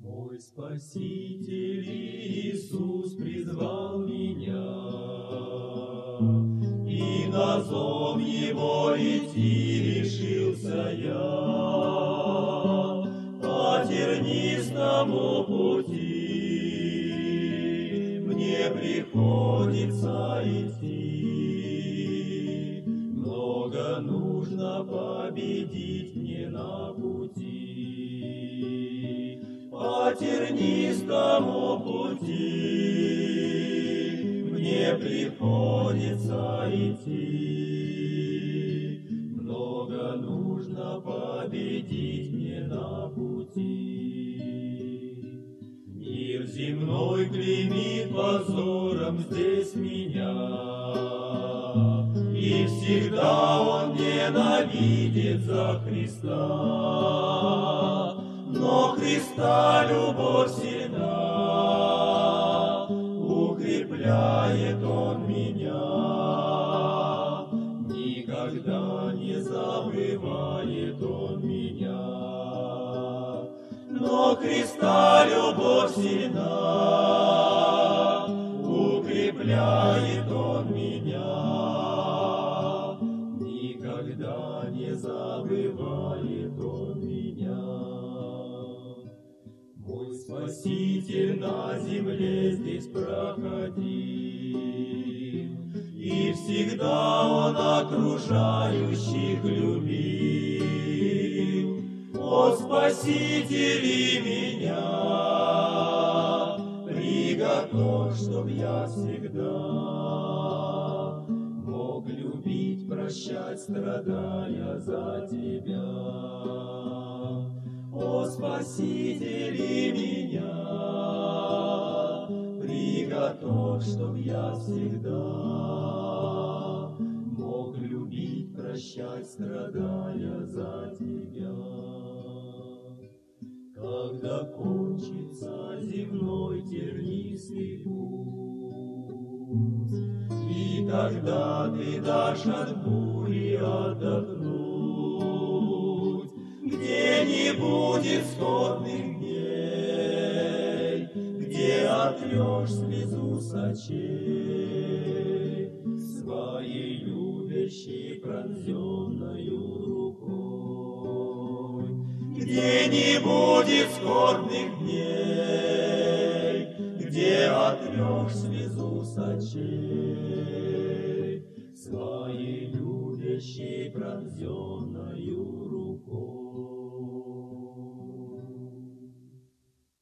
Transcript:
Мой Спаситель Иисус призвал меня, и на зов Его идти решился я. По тернистому пути мне приходится идти. Много нужно победить мне на пути. По тернистому пути мне приходится идти. Много нужно победить мне на пути. Мир земной клеймит позором здесь меня, и всегда он ненавидит за Христа. Но Христа любовь сильна, укрепляет Он меня, никогда не забывает Он меня. Но Христа любовь сильна, укрепляет Он меня, никогда не забывает Он меня. Мой Спаситель на земле здесь проходил, и всегда Он окружающих любил. О, Спаситель меня, приготовь, чтоб я всегда мог любить, прощать, страдая за Тебя. О, Спаситель меня, приготовь, чтоб я всегда мог любить, прощать, страдая за Тебя. Когда кончится земной тернистый путь, и тогда ты дашь от бури отдохнуть, где не будет скорбных дней, где отрешь слезу с очей своей любящей пронзенною рукой, где не будет скорбных дней, где отрешь слезу с очей своей любящей пронзенною